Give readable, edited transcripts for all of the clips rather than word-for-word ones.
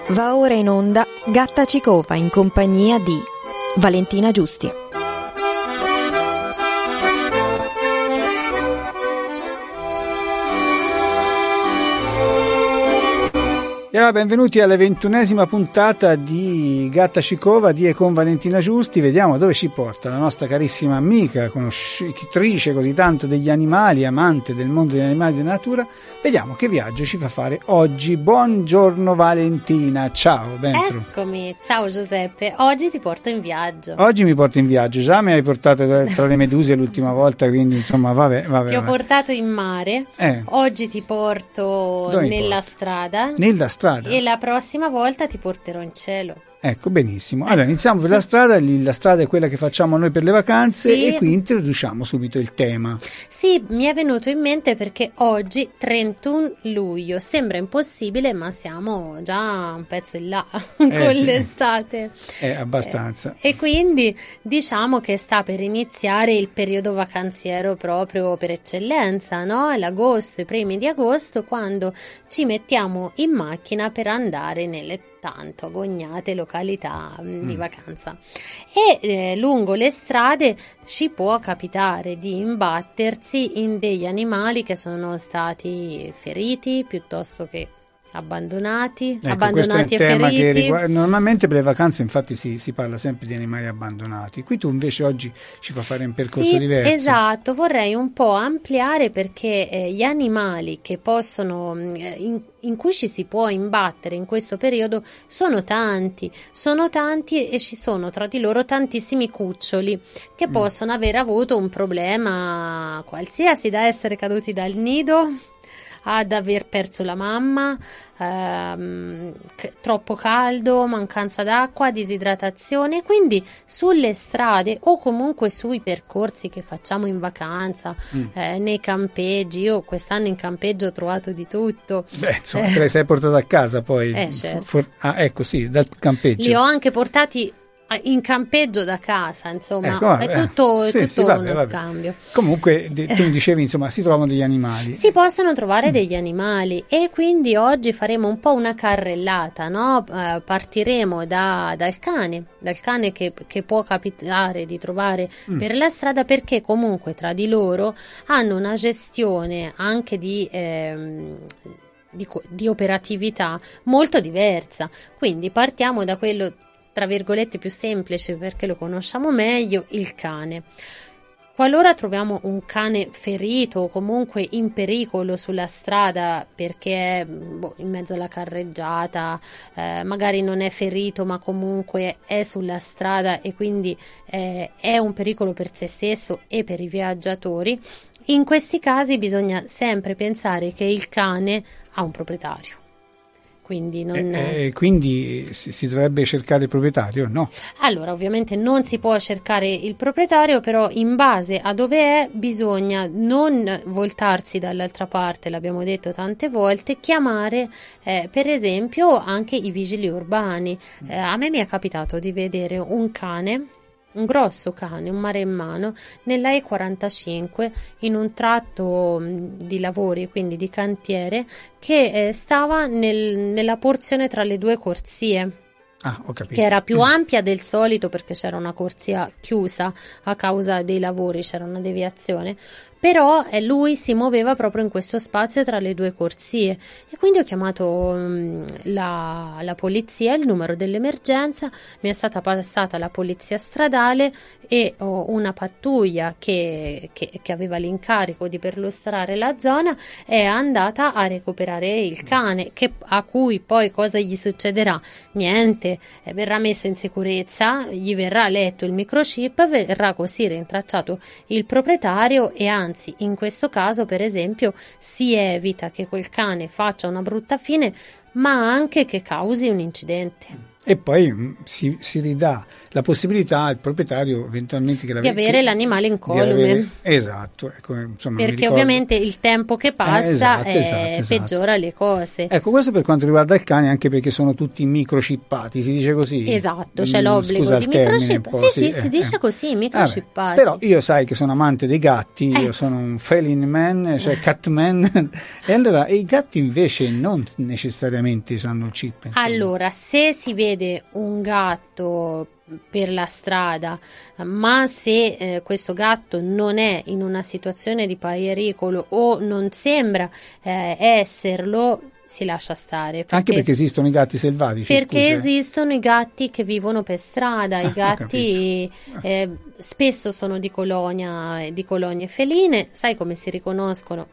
Va ora in onda Gatta Cicova in compagnia di Valentina Giusti. E allora, benvenuti alla 21esima puntata di Gatta Cicova di e con Valentina Giusti. Vediamo dove ci porta la nostra carissima amica, conoscitrice così tanto degli animali, amante del mondo degli animali e della natura. Vediamo che viaggio ci fa fare oggi. Buongiorno Valentina, ciao, Eccomi, ciao Giuseppe, oggi ti porto in viaggio. Oggi mi porto in viaggio, già mi hai portato tra le meduse l'ultima volta, quindi insomma vabbè. Ti ho portato in mare, oggi ti porto nella strada. Nella strada? E la prossima volta ti porterò in cielo. Ecco, benissimo. Allora, iniziamo per la strada. La strada è quella che facciamo noi per le vacanze, sì. E qui introduciamo subito il tema. Sì, mi è venuto in mente perché oggi, 31 luglio, sembra impossibile, ma siamo già un pezzo in là con l'estate. Abbastanza. E quindi diciamo che sta per iniziare il periodo vacanziero proprio per eccellenza, no? L'agosto, i primi di agosto, quando ci mettiamo in macchina per andare nelle tanto agognate località di vacanza e lungo le strade ci può capitare di imbattersi in degli animali che sono stati feriti piuttosto che abbandonati, abbandonati e feriti. Normalmente per le vacanze infatti si parla sempre di animali abbandonati. Qui tu invece oggi ci fa fare un percorso diverso. Esatto, vorrei un po' ampliare perché gli animali che possono in cui ci si può imbattere in questo periodo sono tanti e ci sono tra di loro tantissimi cuccioli che possono aver avuto un problema qualsiasi, da essere caduti dal nido ad aver perso la mamma, troppo caldo, mancanza d'acqua, disidratazione. Quindi sulle strade o comunque sui percorsi che facciamo in vacanza, nei campeggi, io quest'anno in campeggio ho trovato di tutto. Insomma, te le sei portato a casa poi? Certo. Ecco, sì, dal campeggio. Li ho anche portati in campeggio da casa, insomma, è tutto uno scambio. Comunque tu mi dicevi, insomma, si trovano degli animali. Si possono trovare degli animali e quindi oggi faremo un po' una carrellata, no? Partiremo dal cane che può capitare di trovare per la strada, perché comunque tra di loro hanno una gestione anche di operatività molto diversa. Quindi partiamo da quello tra virgolette più semplice perché lo conosciamo meglio, il cane. Qualora troviamo un cane ferito o comunque in pericolo sulla strada perché è in mezzo alla carreggiata, magari non è ferito ma comunque è sulla strada e quindi è un pericolo per se stesso e per i viaggiatori, in questi casi bisogna sempre pensare che il cane ha un proprietario. Quindi, quindi si dovrebbe cercare il proprietario, no? Allora, ovviamente non si può cercare il proprietario, però in base a dove è bisogna non voltarsi dall'altra parte, l'abbiamo detto tante volte, chiamare per esempio anche i vigili urbani. A me mi è capitato di vedere un cane, un grosso cane, un maremmano, nella E45 in un tratto di lavori, quindi di cantiere, che stava nella porzione tra le due corsie. Ho capito. Che era più ampia del solito perché c'era una corsia chiusa a causa dei lavori, c'era una deviazione, però lui si muoveva proprio in questo spazio tra le due corsie e quindi ho chiamato la polizia, il numero dell'emergenza, mi è stata passata la polizia stradale e una pattuglia che aveva l'incarico di perlustrare la zona è andata a recuperare il cane, a cui poi cosa gli succederà? Niente, verrà messo in sicurezza, gli verrà letto il microchip, verrà così rintracciato il proprietario e anzi in questo caso per esempio si evita che quel cane faccia una brutta fine ma anche che causi un incidente. E poi si ridà la possibilità al proprietario eventualmente di avere l'animale incolume. Esatto. Ecco, insomma, perché ovviamente il tempo che passa esatto. peggiora le cose. Ecco, questo per quanto riguarda il cane, anche perché sono tutti microchippati, si dice così? Esatto, c'è l'obbligo di microchip. Sì, si dice così, microchippati. Però io sai che sono amante dei gatti, io sono un feline man, cioè cat man, e allora i gatti invece non necessariamente hanno il chip. Insomma. Allora, se si vede un gatto per la strada, ma se questo gatto non è in una situazione di pericolo o non sembra esserlo, si lascia stare. Anche perché esistono i gatti selvatici. Perché esistono i gatti che vivono per strada, i gatti spesso sono di colonie feline. Sai come si riconoscono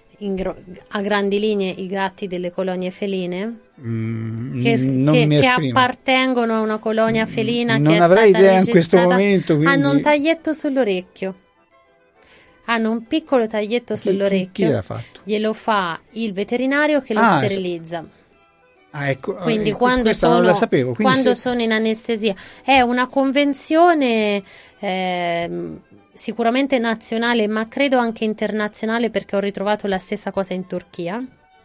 a grandi linee i gatti delle colonie feline? Che appartengono a una colonia felina non che avrei è stata idea in questo momento, quindi... Hanno un taglietto sull'orecchio. Hanno un piccolo taglietto sull'orecchio. Chi l'ha fatto? Glielo fa il veterinario che lo sterilizza. Ecco, quindi quando non la sapevo. Quando sono in anestesia è una convenzione sicuramente nazionale, ma credo anche internazionale, perché ho ritrovato la stessa cosa in Turchia.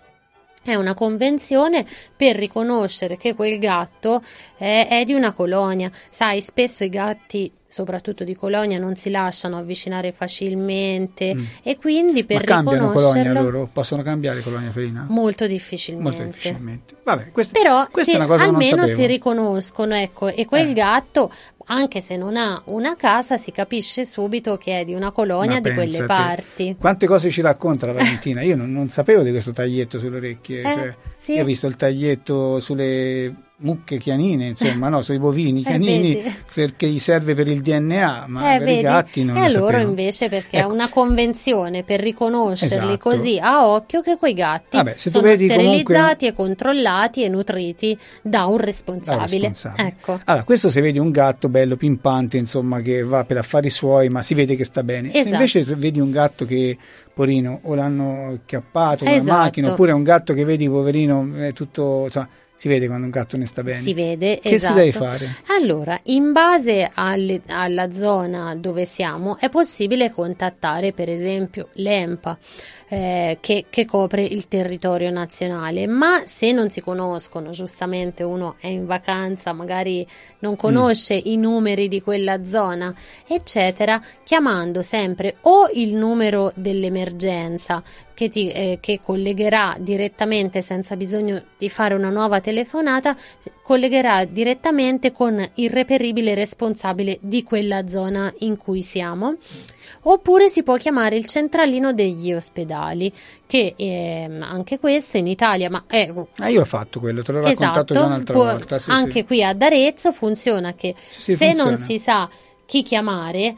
È una convenzione per riconoscere che quel gatto è di una colonia. Sai, spesso i gatti, soprattutto di colonia, non si lasciano avvicinare facilmente e quindi per cambiano riconoscerlo... colonia loro? Possono cambiare colonia felina? Molto difficilmente. Vabbè, però questa è una cosa almeno che non sapevo. Si riconoscono, ecco, e quel gatto, anche se non ha una casa, si capisce subito che è di una colonia di quelle parti. Quante cose ci racconta la Valentina? Io non sapevo di questo taglietto sulle orecchie. Sì. Io ho visto il taglietto sulle mucche chianine, insomma, no, sui bovini chianini, perché gli serve per il DNA, ma per i gatti non lo sapevo. E loro invece perché è una convenzione per riconoscerli così a occhio, che quei gatti sono sterilizzati e controllati e nutriti da un responsabile. Ecco. Allora, questo se vedi un gatto bello pimpante, insomma, che va per affari suoi, ma si vede che sta bene. Se invece vedi un gatto che, porino, o l'hanno acchiappato con la macchina, oppure un gatto che vedi, poverino, è tutto, insomma, si vede quando un gatto ne sta bene. Si vede, Che si deve fare? Allora, in base alla zona dove siamo, è possibile contattare per esempio l'EMPA, che copre il territorio nazionale, ma se non si conoscono, giustamente uno è in vacanza, magari non conosce i numeri di quella zona, eccetera, chiamando sempre o il numero dell'emergenza che collegherà direttamente, senza bisogno di fare una nuova telefonata, collegherà direttamente con il reperibile responsabile di quella zona in cui siamo, oppure si può chiamare il centralino degli ospedali, che anche questo in Italia, ma io ho fatto quello, te l'ho raccontato già un'altra volta. Anche qui ad Arezzo funziona che non si sa chi chiamare,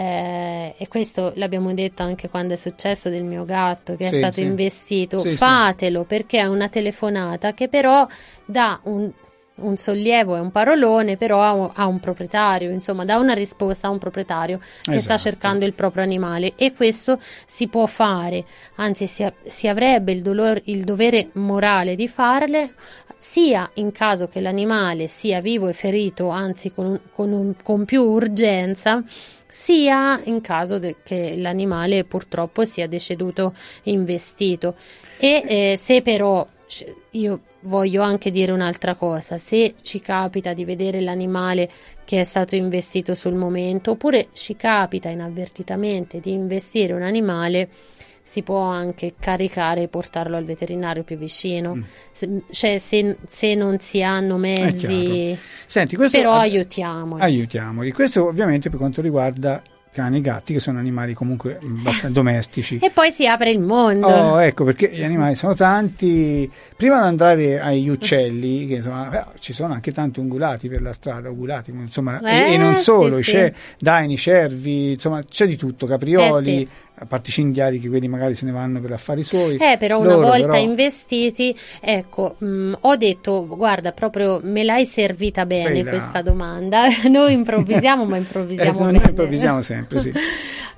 e questo l'abbiamo detto anche quando è successo del mio gatto che è stato investito, fatelo, perché è una telefonata che però dà un sollievo e un parolone, però a un proprietario, insomma dà una risposta a un proprietario che sta cercando il proprio animale, e questo si può fare, anzi si avrebbe il dovere morale di farle, sia in caso che l'animale sia vivo e ferito, anzi con più urgenza, sia in caso che l'animale purtroppo sia deceduto investito. E se però, io voglio anche dire un'altra cosa, se ci capita di vedere l'animale che è stato investito sul momento, oppure ci capita inavvertitamente di investire un animale, si può anche caricare e portarlo al veterinario più vicino. Cioè, se non si hanno mezzi, senti, questo però aiutiamoli. Questo ovviamente per quanto riguarda cani e gatti, che sono animali comunque domestici. E poi si apre il mondo. Ecco, perché gli animali sono tanti. Prima di andare agli uccelli, che insomma ci sono anche tanti ungulati per la strada, insomma, e non solo, c'è daini, cervi, insomma c'è di tutto, caprioli, a parte i cinghiali, che quelli magari se ne vanno per affari suoi. Però una volta investiti, ecco, ho detto, guarda, proprio me l'hai servita bene questa domanda. Noi improvvisiamo, ma improvvisiamo bene. Noi improvvisiamo sempre, sì.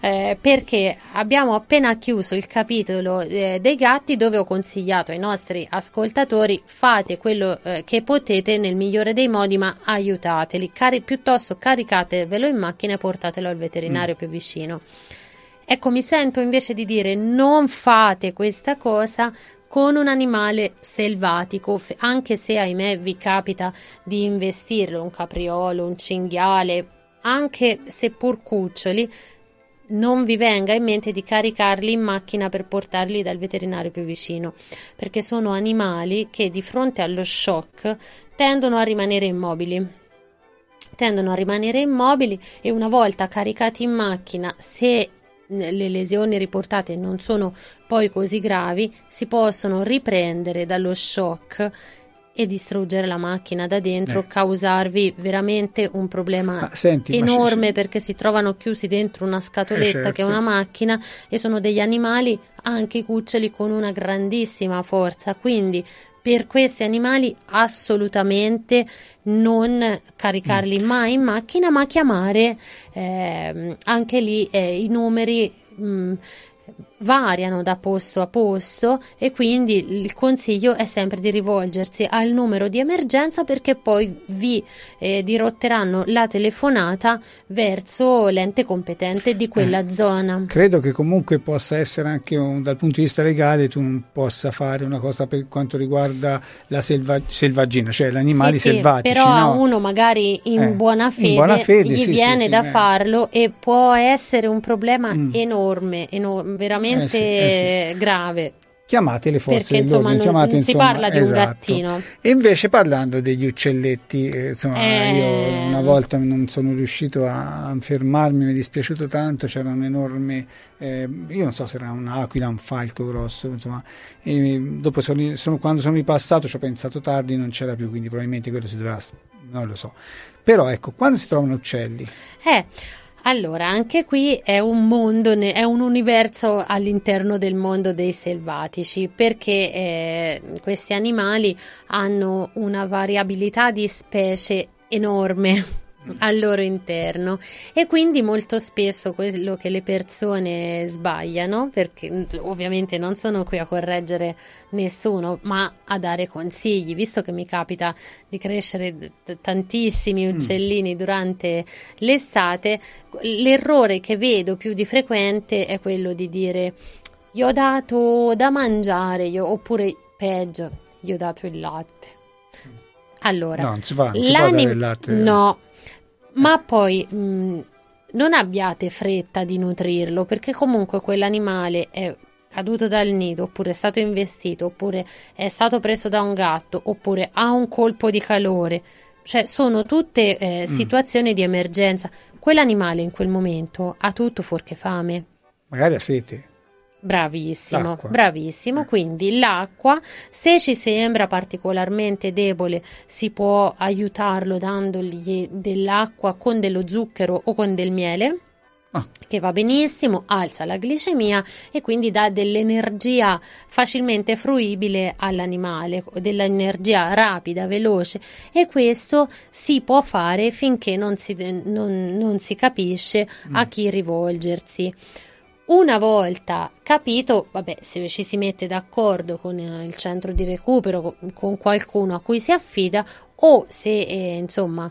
perché abbiamo appena chiuso il capitolo dei gatti, dove ho consigliato ai nostri ascoltatori: fate quello che potete nel migliore dei modi, ma aiutateli, piuttosto caricatevelo in macchina e portatelo al veterinario più vicino. Ecco, mi sento invece di dire: non fate questa cosa con un animale selvatico, anche se ahimè vi capita di investirlo, un capriolo, un cinghiale, anche seppur cuccioli. Non vi venga in mente di caricarli in macchina per portarli dal veterinario più vicino, perché sono animali che di fronte allo shock tendono a rimanere immobili. E una volta caricati in macchina, se le lesioni riportate non sono poi così gravi, si possono riprendere dallo shock e distruggere la macchina da dentro, causarvi veramente un problema enorme, perché si trovano chiusi dentro una scatoletta che è una macchina, e sono degli animali, anche i cuccioli, con una grandissima forza. Quindi per questi animali assolutamente non caricarli mai in macchina, ma chiamare, anche lì i numeri variano da posto a posto, e quindi il consiglio è sempre di rivolgersi al numero di emergenza, perché poi vi dirotteranno la telefonata verso l'ente competente di quella zona. Credo che comunque possa essere anche dal punto di vista legale, tu non possa fare una cosa per quanto riguarda la selvaggina, cioè gli animali selvatici, però a no? uno magari in buona fede gli viene da farlo, e può essere un problema enorme, veramente grave. Chiamate le forze perché dell'ordine, si parla di un gattino. E invece, parlando degli uccelletti, io una volta non sono riuscito a fermarmi, mi è dispiaciuto tanto, c'era un enorme, io non so se era un'aquila, un falco grosso, e dopo quando sono ripassato ci ho pensato tardi, non c'era più, quindi probabilmente quello si doveva, non lo so. Però ecco, quando si trovano uccelli, allora, anche qui è un mondo, è un universo all'interno del mondo dei selvatici, perché questi animali hanno una variabilità di specie enorme al loro interno, e quindi molto spesso quello che le persone sbagliano, perché ovviamente non sono qui a correggere nessuno, ma a dare consigli, visto che mi capita di crescere tantissimi uccellini durante l'estate, l'errore che vedo più di frequente è quello di dire: gli ho dato da mangiare, oppure peggio, gli ho dato il latte. Allora, non si può dare il latte, no, ma poi non abbiate fretta di nutrirlo, perché comunque quell'animale è caduto dal nido, oppure è stato investito, oppure è stato preso da un gatto, oppure ha un colpo di calore, cioè sono tutte situazioni di emergenza. Quell'animale in quel momento ha tutto fuorché fame, magari ha sete. Bravissimo, bravissimo. Quindi l'acqua, se ci sembra particolarmente debole, si può aiutarlo dandogli dell'acqua con dello zucchero o con del miele, che va benissimo, alza la glicemia e quindi dà dell'energia facilmente fruibile all'animale, dell'energia rapida, veloce, e questo si può fare finché non si capisce a chi rivolgersi. Una volta capito, se ci si mette d'accordo con il centro di recupero, con qualcuno a cui si affida, o se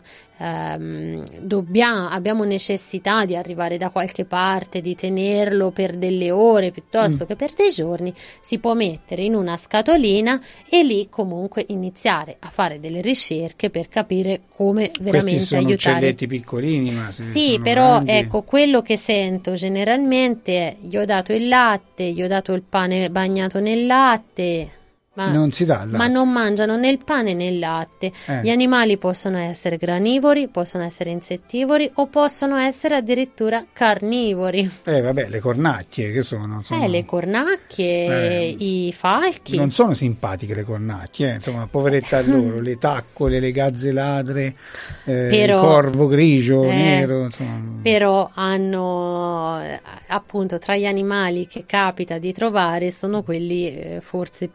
abbiamo necessità di arrivare da qualche parte, di tenerlo per delle ore piuttosto che per dei giorni, si può mettere in una scatolina e lì comunque iniziare a fare delle ricerche per capire come veramente questi sono aiutare. Uccelletti piccolini, ma sì, però grandi. Ecco, quello che sento generalmente è: gli ho dato il latte, gli ho dato il pane bagnato nel latte, non si dà il latte. Ma non mangiano né il pane né il latte. Gli animali possono essere granivori, possono essere insettivori, o possono essere addirittura carnivori. Le cornacchie che sono? Le cornacchie, i falchi. Non sono simpatiche le cornacchie, poveretta loro, le taccole, le gazze ladre, il corvo grigio, nero. Però hanno, appunto, tra gli animali che capita di trovare, sono quelli forse più stupefacenti.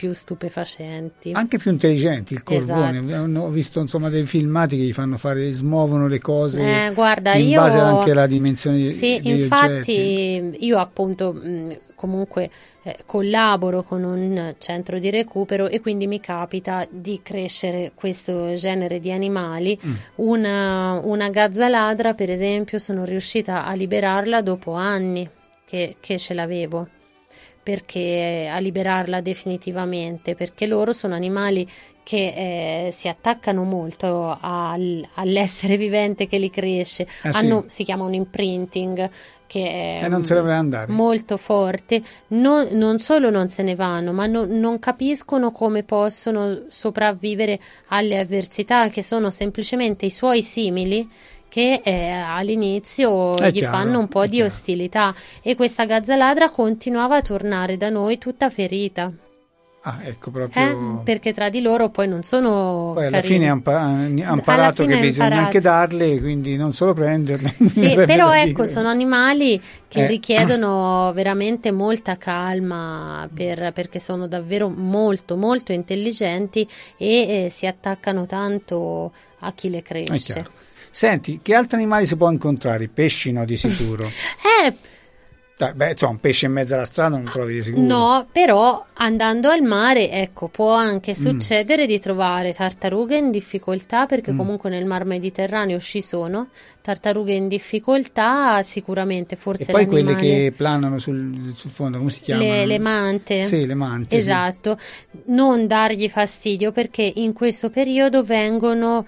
stupefacenti. Anche più intelligenti, il corvone. Esatto. Ho visto insomma dei filmati che gli fanno fare, smuovono le cose guarda, in base anche alla dimensione sì, degli infatti oggetti. io appunto comunque collaboro con un centro di recupero e quindi mi capita di crescere questo genere di animali. Una gazza ladra, per esempio, sono riuscita a liberarla dopo anni che ce l'avevo. Perché a liberarla definitivamente? Perché loro sono animali che si attaccano molto all'essere vivente che li cresce. Si chiama un imprinting che è non se ne deve andare. Molto forte. Non solo non se ne vanno, ma non capiscono come possono sopravvivere alle avversità, che sono semplicemente i suoi simili che all'inizio gli fanno un po' di ostilità, e questa gazza ladra continuava a tornare da noi tutta ferita. Ecco, proprio perché tra di loro poi non sono poi alla carini. fine ha imparato che bisogna anche darle, quindi non solo prenderle. Sì, però ecco, sono animali che richiedono veramente molta calma perché sono davvero molto molto intelligenti e si attaccano tanto a chi le cresce. Senti, che altri animali si può incontrare? I pesci no, di sicuro. Insomma, un pesce in mezzo alla strada non lo trovi di sicuro. No, però andando al mare, ecco, può anche succedere di trovare tartarughe in difficoltà, perché comunque nel mar Mediterraneo ci sono tartarughe in difficoltà, sicuramente, forse. E poi quelle che planano sul fondo, come si chiamano? Le mante. Sì, le mante. Esatto. Sì. Non dargli fastidio, perché in questo periodo vengono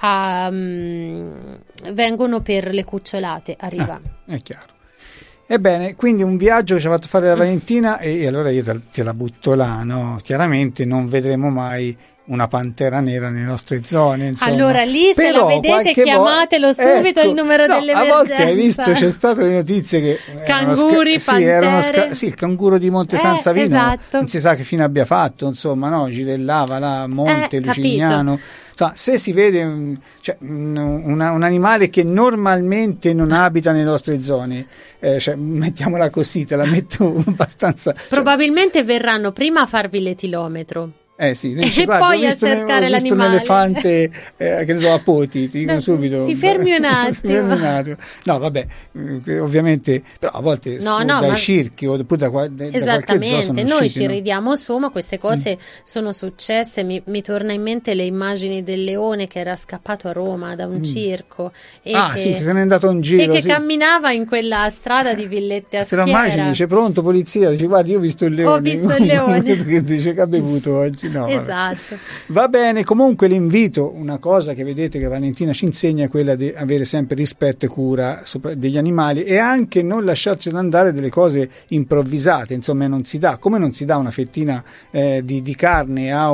per le cucciolate, arriva. È chiaro. Ebbene, quindi un viaggio che ci ha fatto fare la Valentina, e allora io te la butto là, no? Chiaramente non vedremo mai una pantera nera nelle nostre zone, insomma. Allora lì, se la vedete, chiamatelo subito, il numero dell'emergenza. A volte hai visto, c'è stato le notizie che canguri, pantere. Sì, il canguro di Monte San Savino, esatto. Non si sa che fine abbia fatto, insomma, no? Girellava là, Monte Lucignano. Se si vede un animale che normalmente non abita nelle nostre zone, mettiamola così, te la metto abbastanza. Probabilmente verranno prima a farvi l'etilometro. Sì, e poi a cercare l'animale. Un elefante che ne so, a Poti, ti dico subito. Si fermi un attimo. No, vabbè, ovviamente, però a volte dai circhi o da qualche esattamente, noi ci no? ridiamo su, ma queste cose sono successe. Mi torna in mente le immagini del leone che era scappato a Roma da un circo e che se n'è andato in giro e che camminava in quella strada di Villette a Schiera. Te lo immagini, dice pronto polizia, dice guarda io ho visto il leone. Ho visto il leone. Che dice che ha bevuto oggi. No, esatto. Va bene, comunque l'invito, una cosa che vedete che Valentina ci insegna è quella di avere sempre rispetto e cura degli animali, e anche non lasciarci andare delle cose improvvisate, insomma non si dà una fettina di carne a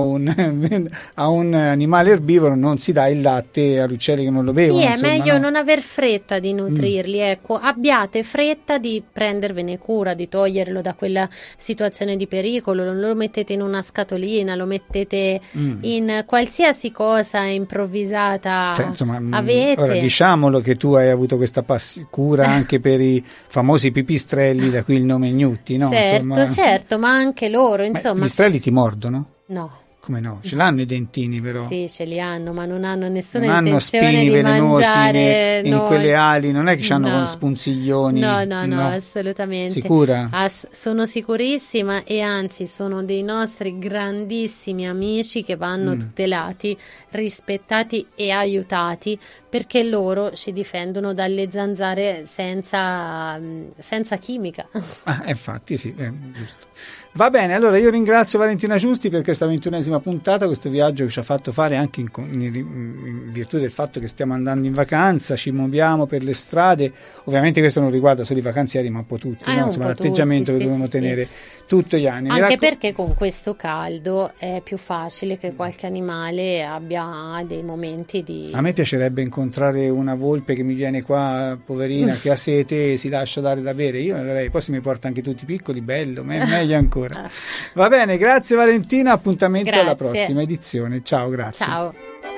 un animale erbivoro, non si dà il latte agli uccelli che non lo bevono. Sì, è meglio non aver fretta di nutrirli, ecco, abbiate fretta di prendervene cura, di toglierlo da quella situazione di pericolo, non lo mettete in una scatolina, lo mettete in qualsiasi cosa improvvisata avete. Ora diciamolo che tu hai avuto questa cura anche per i famosi pipistrelli, da qui il nome Gnutti, no? Certo, ma anche loro, insomma. I pipistrelli ti mordono? No. Come no? Ce l'hanno i dentini però. Sì, ce li hanno, ma non hanno nessuna non intenzione hanno spini di velenosi mangiare in quelle ali, non è che hanno con spunziglioni. No, assolutamente. Sicura? Sono sicurissima, e anzi sono dei nostri grandissimi amici che vanno tutelati, rispettati e aiutati, perché loro ci difendono dalle zanzare senza chimica. Infatti sì, è giusto. Va bene, allora io ringrazio Valentina Giusti per questa 21esima puntata, questo viaggio che ci ha fatto fare anche in virtù del fatto che stiamo andando in vacanza, ci muoviamo per le strade. Ovviamente questo non riguarda solo i vacanzieri, ma un po' tutti, no? Insomma, l'atteggiamento che dobbiamo tenere tutti gli anni. Anche perché con questo caldo è più facile che qualche animale abbia dei momenti di... A me piacerebbe incontrare una volpe che mi viene qua, poverina, che ha sete e si lascia dare da bere. Io andrei, poi se mi porta anche tutti piccoli, bello, meglio ancora. Va bene, grazie Valentina, appuntamento alla prossima edizione. Ciao, grazie. Ciao.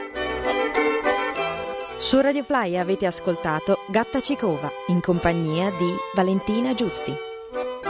Su Radio Fly avete ascoltato Gatta Cicova in compagnia di Valentina Giusti.